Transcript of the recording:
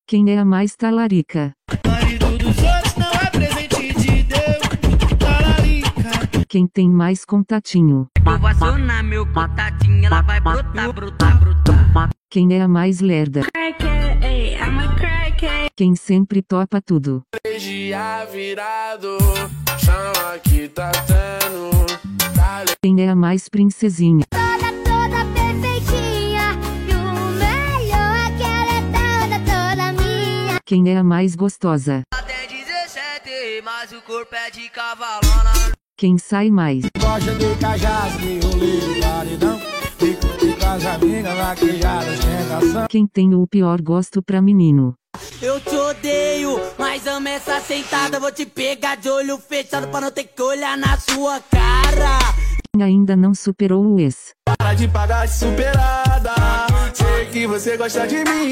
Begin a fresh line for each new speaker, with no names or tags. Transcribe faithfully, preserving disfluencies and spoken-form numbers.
Quem é a mais talarica?
Marido dos outros não é presente de Deus. Talarica.
Quem tem mais contatinho?
Vou acionar meu contatinho, ela vai brotar, brotar, brotar.
Quem é a mais lerda?
Crackhead, ayy, I'm a crackhead.
Quem sempre topa tudo?
Dia virado, chama que tá tendo.
Quem é a mais princesinha?
Toda, toda perfeitinha. E o melhor é que ela é toda, toda minha.
Quem é a mais gostosa?
Até dezessete, mas o corpo é de cavalona.
Quem sai mais?
Gosta de cachaça, de rolê, de paredão. Fico com as amigas vaquejadas, tentação.
Quem tem o pior gosto pra menino?
Eu te odeio, mas amo essa sentada. Vou te pegar de olho fechado pra não ter que olhar na sua cara.
Quem ainda não superou o ex?
Para de pagar de superada. Sei que você gosta de mim.